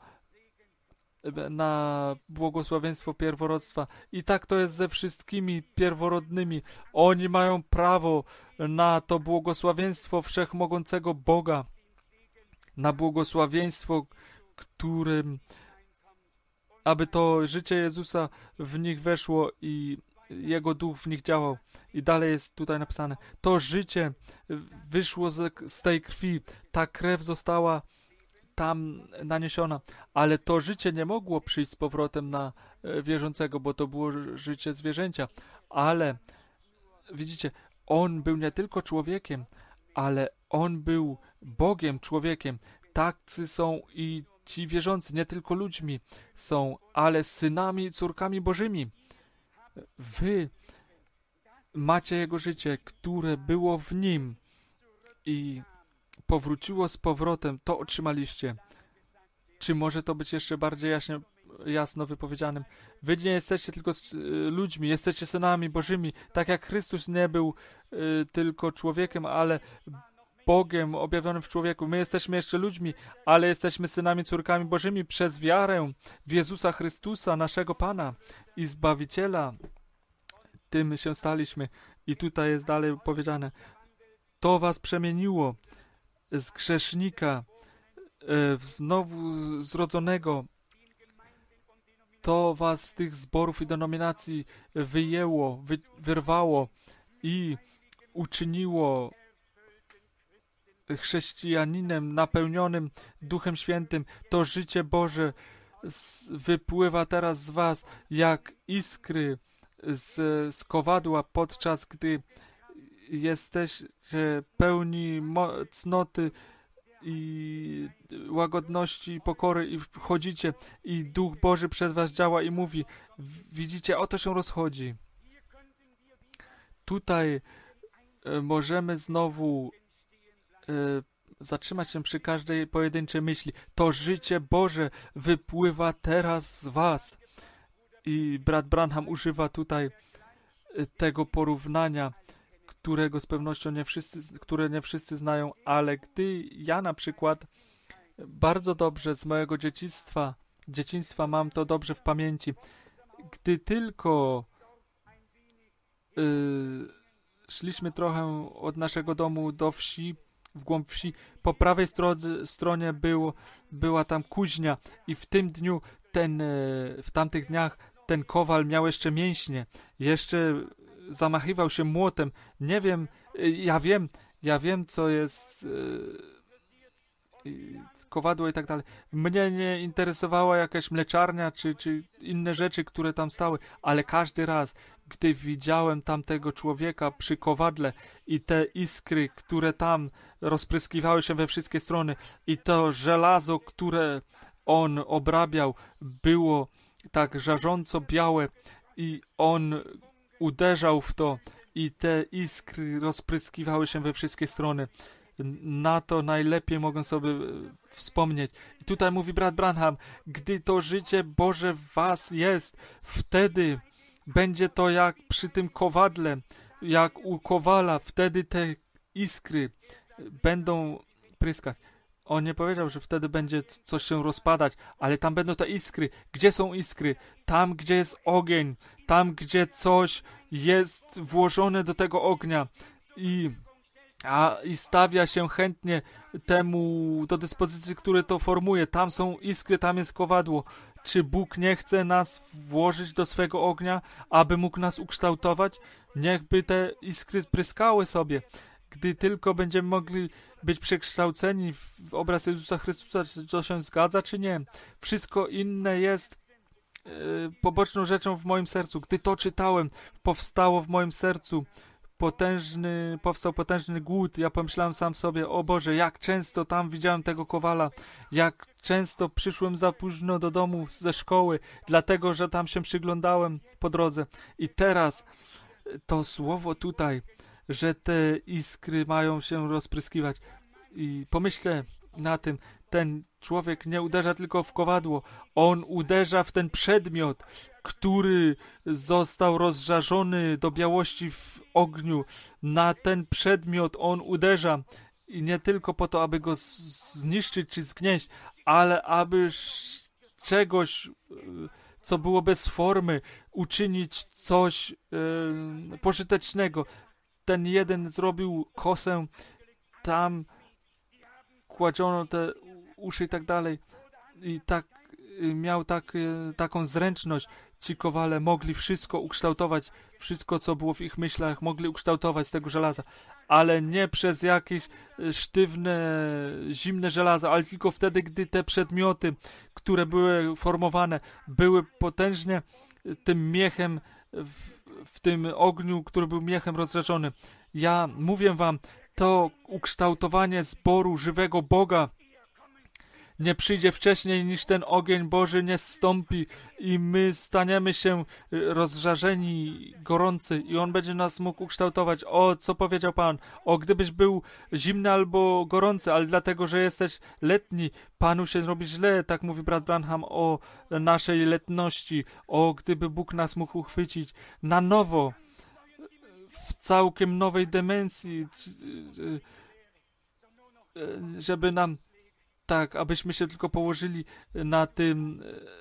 na błogosławieństwo pierworodstwa. I tak to jest ze wszystkimi pierworodnymi. Oni mają prawo na to błogosławieństwo wszechmogącego Boga. Na błogosławieństwo, którym aby to życie Jezusa w nich weszło i Jego duch w nich działał. I dalej jest tutaj napisane, to życie wyszło z tej krwi, ta krew została tam naniesiona, ale to życie nie mogło przyjść z powrotem na wierzącego, bo to było życie zwierzęcia. Ale widzicie, on był nie tylko człowiekiem, ale on był Bogiem, człowiekiem. Tacy są i ci wierzący, nie tylko ludźmi są, ale synami i córkami Bożymi. Wy macie Jego życie, które było w Nim i powróciło z powrotem, to otrzymaliście. Czy może to być jeszcze bardziej jasno wypowiedzianym? Wy nie jesteście tylko ludźmi, jesteście synami Bożymi, tak jak Chrystus nie był tylko człowiekiem, ale Bogiem objawionym w człowieku. My jesteśmy jeszcze ludźmi, ale jesteśmy synami, córkami Bożymi przez wiarę w Jezusa Chrystusa, naszego Pana i Zbawiciela. Tym się staliśmy. I tutaj jest dalej powiedziane, to was przemieniło z grzesznika w znowu zrodzonego. To was z tych zborów i denominacji wyjęło, wyrwało i uczyniło chrześcijaninem napełnionym Duchem Świętym. To życie Boże wypływa teraz z was jak iskry z kowadła, podczas gdy jesteście pełni cnoty i łagodności i pokory i wchodzicie i Duch Boży przez was działa i mówi, widzicie, o to się rozchodzi. Tutaj możemy znowu zatrzymać się przy każdej pojedynczej myśli. To życie Boże wypływa teraz z was. I brat Branham używa tutaj tego porównania, którego z pewnością nie wszyscy znają, ale gdy ja na przykład bardzo dobrze z mojego dzieciństwa mam to dobrze w pamięci, gdy tylko szliśmy trochę od naszego domu do wsi, w głąb wsi, po prawej stronie była tam kuźnia i w tym dniu, w tamtych dniach ten kowal miał jeszcze mięśnie, jeszcze zamachiwał się młotem. Nie wiem, ja wiem, co jest kowadło i tak dalej. Mnie nie interesowała jakaś mleczarnia, czy inne rzeczy, które tam stały, ale każdy raz, gdy widziałem tamtego człowieka przy kowadle i te iskry, które tam rozpryskiwały się we wszystkie strony i to żelazo, które on obrabiał, było tak żarząco białe i on uderzał w to i te iskry rozpryskiwały się we wszystkie strony. Na to najlepiej mogę sobie wspomnieć. I tutaj mówi brat Branham, gdy to życie Boże w was jest, wtedy będzie to jak przy tym kowadle, jak u kowala, wtedy te iskry będą pryskać. On nie powiedział, że wtedy będzie coś się rozpadać, ale tam będą te iskry. Gdzie są iskry? Tam, gdzie jest ogień, tam, gdzie coś jest włożone do tego ognia i stawia się chętnie temu do dyspozycji, który to formuje. Tam są iskry, tam jest kowadło. Czy Bóg nie chce nas włożyć do swego ognia, aby mógł nas ukształtować? Niechby te iskry pryskały sobie. Gdy tylko będziemy mogli być przekształceni w obraz Jezusa Chrystusa, czy to się zgadza, czy nie. Wszystko inne jest poboczną rzeczą w moim sercu. Gdy to czytałem, powstało w moim sercu powstał potężny głód. Ja pomyślałem sam sobie, o Boże, jak często tam widziałem tego kowala, jak często przyszłem za późno do domu ze szkoły, dlatego, że tam się przyglądałem po drodze. I teraz to słowo tutaj, że te iskry mają się rozpryskiwać. I pomyślę na tym, ten człowiek nie uderza tylko w kowadło, on uderza w ten przedmiot, który został rozżarzony do białości w ogniu. Na ten przedmiot on uderza i nie tylko po to, aby go zniszczyć czy zgnieść, ale aby czegoś, co było bez formy, uczynić coś pożytecznego. Ten jeden zrobił kosę, tam kładziono te uszy i tak dalej. I tak miał taką zręczność. Ci kowale mogli wszystko ukształtować, wszystko, co było w ich myślach, mogli ukształtować z tego żelaza, ale nie przez jakieś sztywne, zimne żelazo, ale tylko wtedy, gdy te przedmioty, które były formowane, były potężnie tym miechem, w tym ogniu, który był miechem rozżarzony. Ja mówię wam, to ukształtowanie zboru żywego Boga nie przyjdzie wcześniej, niż ten ogień Boży nie zstąpi i my staniemy się rozżarzeni, gorący i On będzie nas mógł ukształtować. O, co powiedział Pan? O, gdybyś był zimny albo gorący, ale dlatego, że jesteś letni, Panu się robi źle, tak mówi brat Branham o naszej letności. O, gdyby Bóg nas mógł uchwycić na nowo, w całkiem nowej dimensji, żeby nam tak, abyśmy się tylko położyli na tym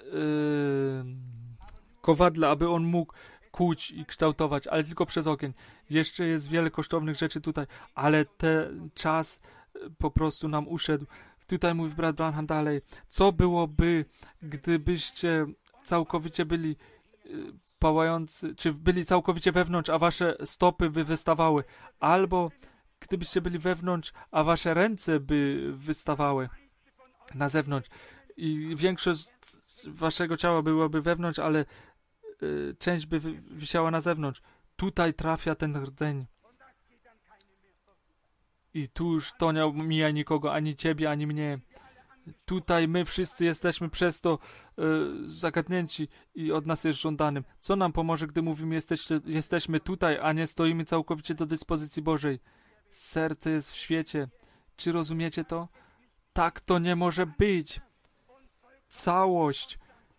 kowadle, aby on mógł kuć i kształtować, ale tylko przez ogień. Jeszcze jest wiele kosztownych rzeczy tutaj, ale ten czas po prostu nam uszedł. Tutaj mówi brat Branham dalej. Co byłoby, gdybyście całkowicie byli pałający, czy byli całkowicie wewnątrz, a wasze stopy by wystawały, albo gdybyście byli wewnątrz, a wasze ręce by wystawały na zewnątrz i większość waszego ciała byłaby wewnątrz, ale część by wisiała na zewnątrz. Tutaj trafia ten rdzeń. I tu już to nie mija nikogo, ani ciebie, ani mnie. Tutaj my wszyscy jesteśmy przez to zagadnięci i od nas jest żądanym. Co nam pomoże, gdy mówimy, jesteśmy tutaj, a nie stoimy całkowicie do dyspozycji Bożej? Serce jest w świecie. Czy rozumiecie to? Tak to nie może być. Całość,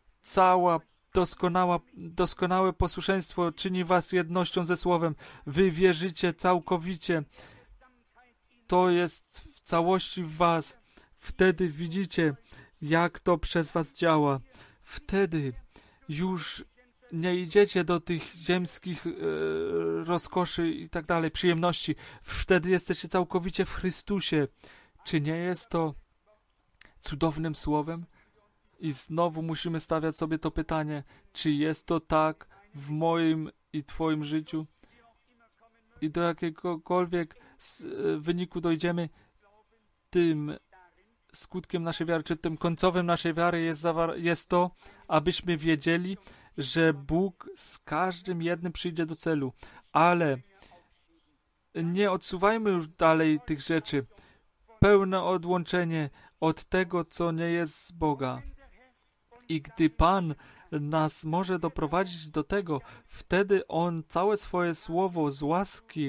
doskonałe posłuszeństwo czyni was jednością ze Słowem. Wy wierzycie całkowicie. To jest w całości w was. Wtedy widzicie, jak to przez was działa. Wtedy już nie idziecie do tych ziemskich rozkoszy i tak dalej, przyjemności. Wtedy jesteście całkowicie w Chrystusie. Czy nie jest to cudownym słowem? I znowu musimy stawiać sobie to pytanie, czy jest to tak w moim i twoim życiu? I do jakiegokolwiek wyniku dojdziemy, tym skutkiem naszej wiary, czy tym końcowym naszej wiary jest to, abyśmy wiedzieli, że Bóg z każdym jednym przyjdzie do celu. Ale nie odsuwajmy już dalej tych rzeczy. Pełne odłączenie od tego, co nie jest z Boga. I gdy Pan nas może doprowadzić do tego, wtedy On całe swoje słowo z łaski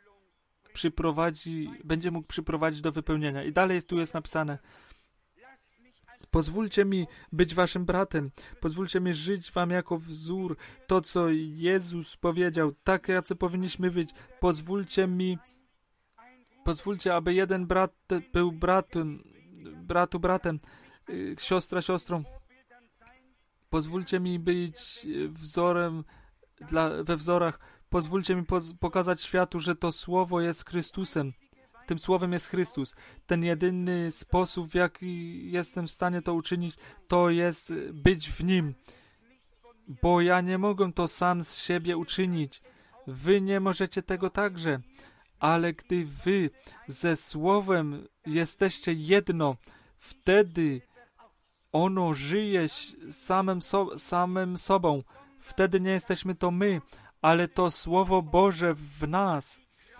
będzie mógł przyprowadzić do wypełnienia. I dalej tu jest napisane: pozwólcie mi być waszym bratem, pozwólcie mi żyć wam jako wzór, to co Jezus powiedział, tak jacy powinniśmy być. Pozwólcie, aby jeden brat był bratem, siostra siostrą. Pozwólcie mi być wzorem we wzorach. Pozwólcie mi pokazać światu, że to Słowo jest Chrystusem. Tym Słowem jest Chrystus. Ten jedyny sposób, w jaki jestem w stanie to uczynić, to jest być w Nim. Bo ja nie mogę to sam z siebie uczynić. Wy nie możecie tego także. Ale gdy wy ze Słowem jesteście jedno, wtedy ono żyje samym sobą. Wtedy nie jesteśmy to my, ale to Słowo Boże w nas,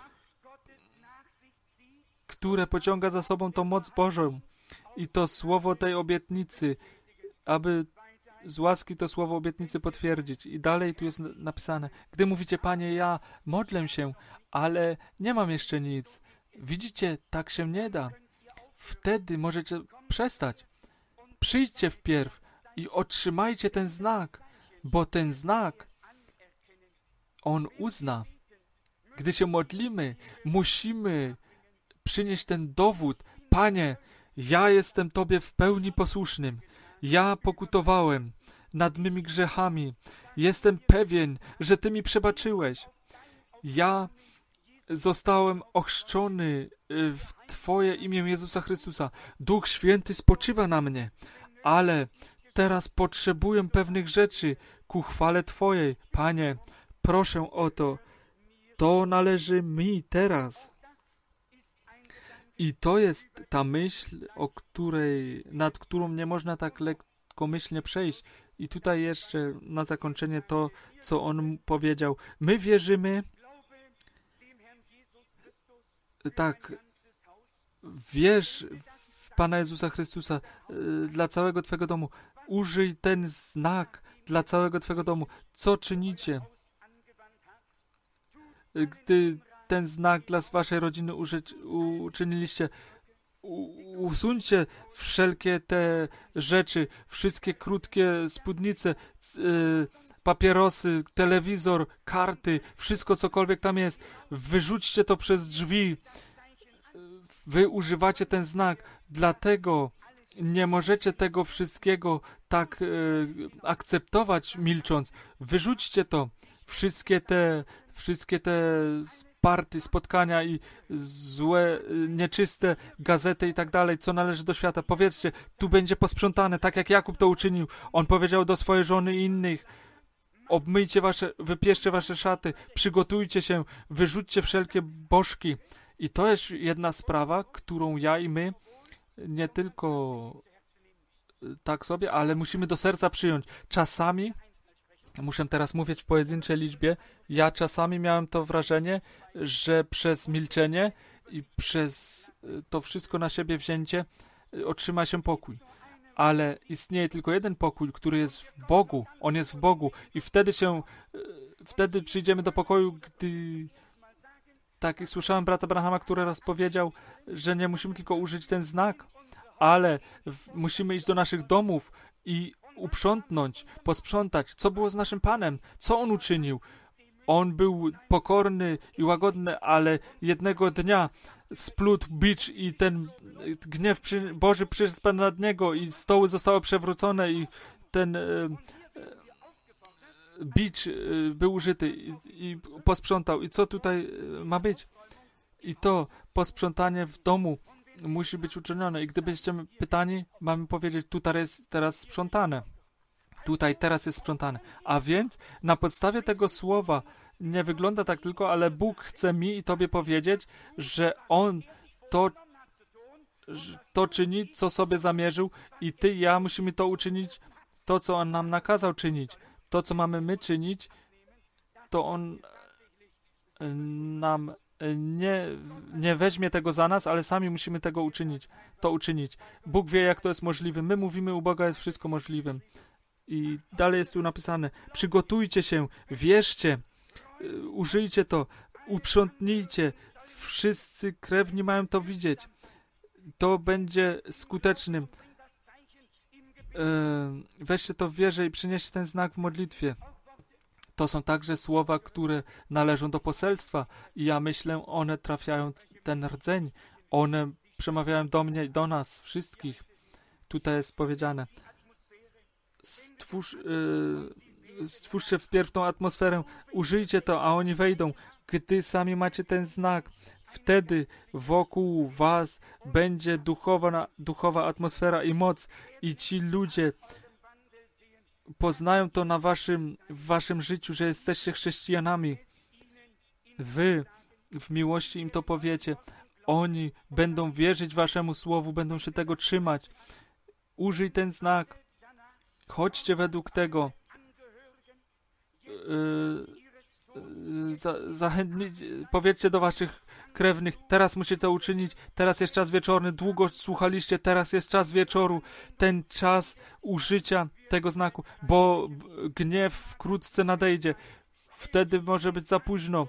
które pociąga za sobą tą moc Bożą i to Słowo tej obietnicy, aby z łaski to Słowo obietnicy potwierdzić. I dalej tu jest napisane, gdy mówicie, Panie, ja modlę się, ale nie mam jeszcze nic. Widzicie, tak się nie da. Wtedy możecie przestać. Przyjdźcie wpierw i otrzymajcie ten znak, bo ten znak On uzna. Gdy się modlimy, musimy przynieść ten dowód. Panie, ja jestem Tobie w pełni posłusznym. Ja pokutowałem nad mymi grzechami. Jestem pewien, że Ty mi przebaczyłeś. Ja zostałem ochrzczony w Twoje imię Jezusa Chrystusa. Duch Święty spoczywa na mnie, ale teraz potrzebuję pewnych rzeczy ku chwale Twojej. Panie, proszę o to. To należy mi teraz. I to jest ta myśl, nad którą nie można tak lekkomyślnie przejść. I tutaj jeszcze na zakończenie to, co on powiedział. My wierzymy, tak, wierz w Pana Jezusa Chrystusa dla całego Twego domu. Użyj ten znak dla całego Twego domu. Co czynicie? Gdy ten znak dla waszej rodziny uczyniliście, usuńcie wszelkie te rzeczy, wszystkie krótkie spódnice, papierosy, telewizor, karty, wszystko cokolwiek tam jest. Wyrzućcie to przez drzwi. Wy używacie ten znak, dlatego nie możecie tego wszystkiego tak akceptować milcząc. Wyrzućcie to. Wszystkie te party, spotkania i złe, nieczyste gazety i tak dalej, co należy do świata. Powiedzcie, tu będzie posprzątane, tak jak Jakub to uczynił. On powiedział do swojej żony i innych: obmyjcie wypieszcie wasze szaty, przygotujcie się, wyrzućcie wszelkie bożki. I to jest jedna sprawa, którą ja i my nie tylko tak sobie, ale musimy do serca przyjąć. Czasami, muszę teraz mówić w pojedynczej liczbie, ja czasami miałem to wrażenie, że przez milczenie i przez to wszystko na siebie wzięcie otrzyma się pokój. Ale istnieje tylko jeden pokój, który jest w Bogu. On jest w Bogu i wtedy przyjdziemy do pokoju, gdy... Tak, i słyszałem brata Branhama, który raz powiedział, że nie musimy tylko użyć ten znak, ale musimy iść do naszych domów i uprzątnąć, posprzątać. Co było z naszym Panem? Co On uczynił? On był pokorny i łagodny, ale jednego dnia splótł bicz i ten gniew Boży przyszedł nad niego i stoły zostały przewrócone i ten bicz był użyty i posprzątał. I co tutaj ma być? I to posprzątanie w domu musi być uczynione. I gdybyście pytani, mamy powiedzieć, tutaj jest teraz sprzątane. Tutaj teraz jest sprzątane. A więc na podstawie tego słowa nie wygląda tak tylko, ale Bóg chce mi i Tobie powiedzieć, że On to czyni, co sobie zamierzył i Ty i ja musimy to uczynić, to, co On nam nakazał czynić. To, co mamy my czynić, to On nam nie weźmie tego za nas, ale sami musimy tego uczynić. Bóg wie, jak to jest możliwe. My mówimy, u Boga jest wszystko możliwe. I dalej jest tu napisane: przygotujcie się, wierzcie, użyjcie to, uprzątnijcie. Wszyscy krewni mają to widzieć. To będzie skutecznym. Weźcie to w wierze i przynieście ten znak w modlitwie. To są także słowa, które należą do poselstwa i ja myślę, one trafiają ten rdzeń. One przemawiają do mnie i do nas wszystkich. Tutaj jest powiedziane: stwórzcie wpierw tą atmosferę, użyjcie to, a oni wejdą. Gdy sami macie ten znak, wtedy wokół was będzie duchowa atmosfera i moc i ci ludzie poznają to w waszym życiu, że jesteście chrześcijanami. Wy w miłości im to powiecie. Oni będą wierzyć waszemu słowu, będą się tego trzymać. Użyj ten znak. Chodźcie według tego. Powiedzcie do waszych krewnych: teraz musicie to uczynić, teraz jest czas wieczorny, długo słuchaliście, teraz jest czas wieczoru, ten czas użycia tego znaku, bo gniew wkrótce nadejdzie, wtedy może być za późno.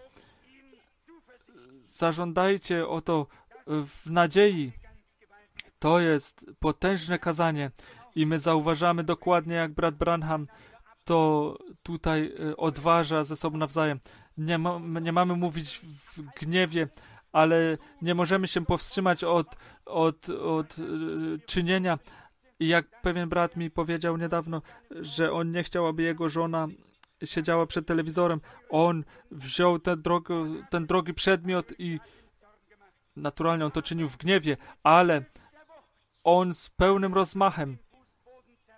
Zażądajcie o to w nadziei. To jest potężne kazanie i my zauważamy dokładnie, jak brat Branham to tutaj odważa ze sobą nawzajem. Nie mamy mówić w gniewie, ale nie możemy się powstrzymać od czynienia. I jak pewien brat mi powiedział niedawno, że on nie chciał, aby jego żona siedziała przed telewizorem. On wziął ten drogi przedmiot i naturalnie on to czynił w gniewie, ale on z pełnym rozmachem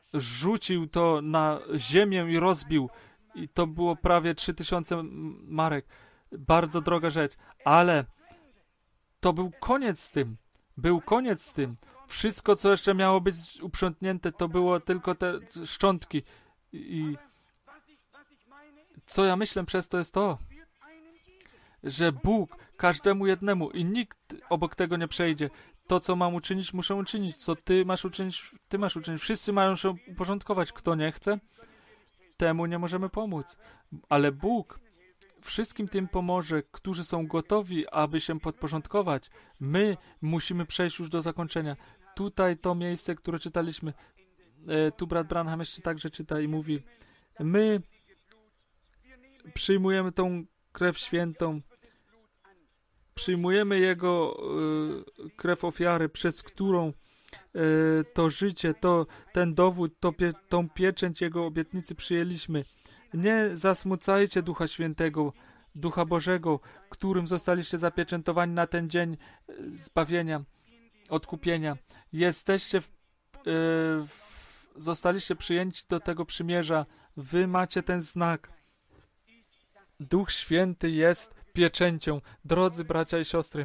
rzucił to na ziemię i rozbił. I to było prawie 3000 marek. Bardzo droga rzecz. Ale to był koniec z tym. Był koniec z tym. Wszystko, co jeszcze miało być uprzątnięte, to było tylko te szczątki. I co ja myślę przez to jest to, że Bóg każdemu jednemu i nikt obok tego nie przejdzie. To, co mam uczynić, muszę uczynić. Co ty masz uczynić, ty masz uczynić. Wszyscy mają się uporządkować. Kto nie chce, temu nie możemy pomóc. Ale Bóg wszystkim tym pomoże, którzy są gotowi, aby się podporządkować. My musimy przejść już do zakończenia. Tutaj to miejsce, które czytaliśmy, tu brat Branham jeszcze także czyta i mówi, my przyjmujemy tą krew świętą, przyjmujemy Jego krew ofiary, przez którą to życie, ten dowód, tą pieczęć Jego obietnicy przyjęliśmy. Nie zasmucajcie Ducha Świętego, Ducha Bożego, którym zostaliście zapieczętowani na ten dzień zbawienia, odkupienia. Jesteście zostaliście przyjęci do tego przymierza. Wy macie ten znak. Duch Święty jest pieczęcią. Drodzy bracia i siostry,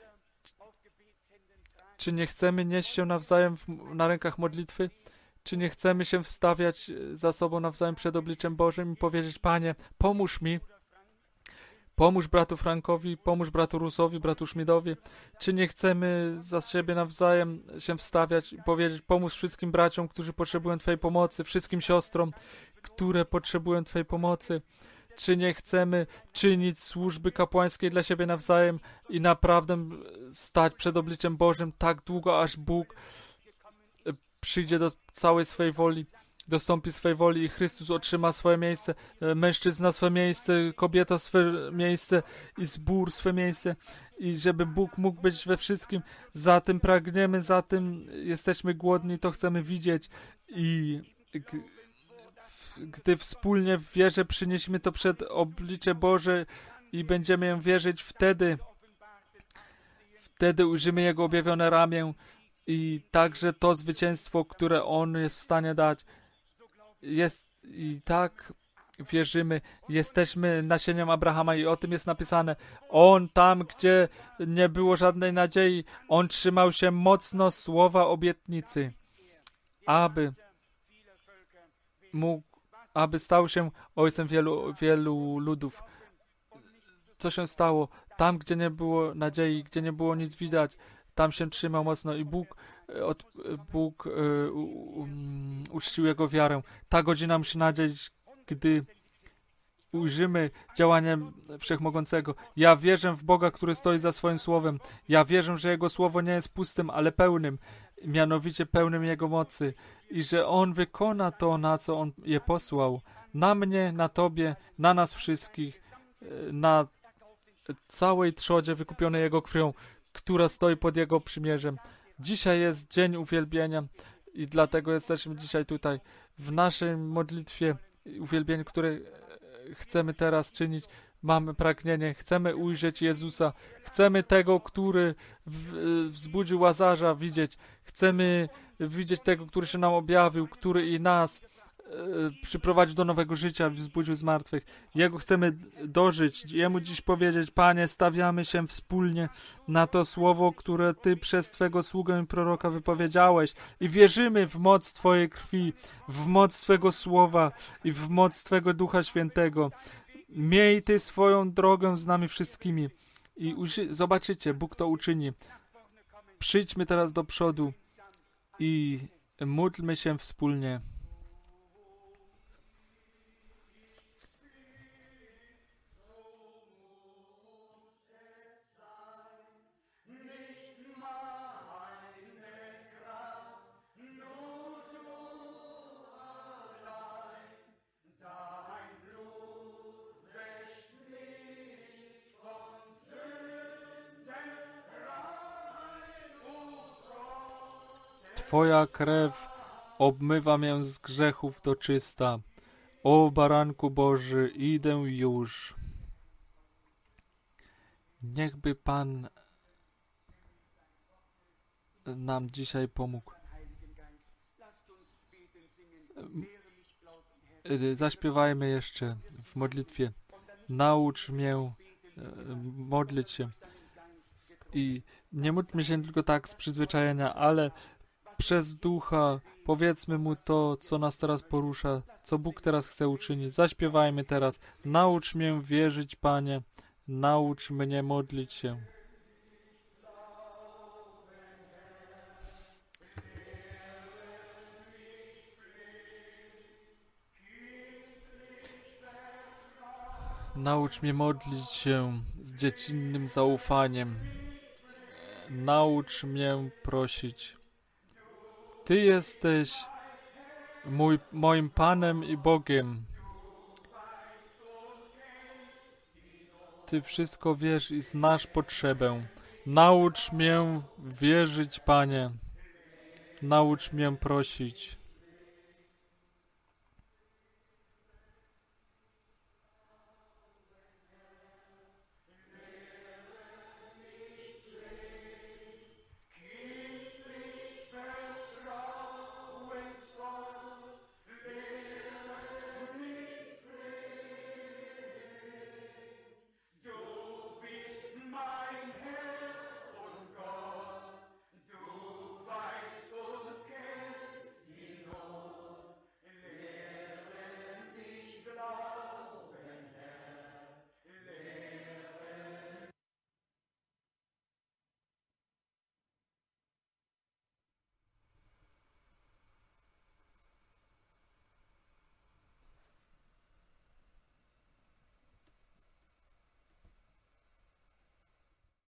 czy nie chcemy nieść się nawzajem na rękach modlitwy? Czy nie chcemy się wstawiać za sobą nawzajem przed obliczem Bożym i powiedzieć, Panie, pomóż mi, pomóż bratu Frankowi, pomóż bratu Rusowi, bratu Schmidowi. Czy nie chcemy za siebie nawzajem się wstawiać i powiedzieć, pomóż wszystkim braciom, którzy potrzebują Twojej pomocy, wszystkim siostrom, które potrzebują Twojej pomocy. Czy nie chcemy czynić służby kapłańskiej dla siebie nawzajem i naprawdę stać przed obliczem Bożym tak długo, aż Bóg przyjdzie do całej swojej woli, dostąpi swojej woli i Chrystus otrzyma swoje miejsce, mężczyzna swoje miejsce, kobieta swoje miejsce i zbór swoje miejsce i żeby Bóg mógł być we wszystkim. Za tym pragniemy, za tym jesteśmy głodni, to chcemy widzieć i gdy wspólnie w wierze przynieśmy to przed oblicze Boże i będziemy ją wierzyć, wtedy ujrzymy Jego objawione ramię i także to zwycięstwo, które On jest w stanie dać. Jest i tak wierzymy, jesteśmy nasieniem Abrahama i o tym jest napisane. On tam, gdzie nie było żadnej nadziei, On trzymał się mocno słowa obietnicy, aby stał się ojcem wielu ludów. Co się stało? Tam, gdzie nie było nadziei, gdzie nie było nic widać, tam się trzymał mocno i Bóg uczcił jego wiarę. Ta godzina musi nadzieć, gdy ujrzymy działanie Wszechmogącego. Ja wierzę w Boga, który stoi za swoim słowem. Ja wierzę, że Jego słowo nie jest pustym, ale pełnym, mianowicie pełnym Jego mocy i że On wykona to, na co On je posłał. Na mnie, na Tobie, na nas wszystkich, na całej trzodzie wykupionej Jego krwią, która stoi pod Jego przymierzem. Dzisiaj jest dzień uwielbienia i dlatego jesteśmy dzisiaj tutaj w naszej modlitwie uwielbienia, które chcemy teraz czynić. Mamy pragnienie, chcemy ujrzeć Jezusa, chcemy tego, który wzbudził Łazarza widzieć, chcemy widzieć tego, który się nam objawił, który i nas przyprowadził do nowego życia, wzbudził z martwych. Jego chcemy dożyć, Jemu dziś powiedzieć, Panie, stawiamy się wspólnie na to słowo, które Ty przez Twego sługę i proroka wypowiedziałeś i wierzymy w moc Twojej krwi, w moc Twego słowa i w moc Twego Ducha Świętego. Miej Ty swoją drogę z nami wszystkimi i zobaczycie, Bóg to uczyni. Przyjdźmy teraz do przodu i módlmy się wspólnie. Twoja krew obmywa mię z grzechów do czysta. O Baranku Boży, idę już. Niechby Pan nam dzisiaj pomógł. Zaśpiewajmy jeszcze w modlitwie. Naucz mnie modlić się. I nie módlmy się tylko tak z przyzwyczajenia, ale przez Ducha powiedzmy Mu to, co nas teraz porusza, co Bóg teraz chce uczynić. Zaśpiewajmy teraz. Naucz mnie wierzyć, Panie. Naucz mnie modlić się. Naucz mnie modlić się z dziecinnym zaufaniem. Naucz mnie prosić. Ty jesteś moim Panem i Bogiem. Ty wszystko wiesz i znasz potrzebę. Naucz mnie wierzyć, Panie. Naucz mnie prosić.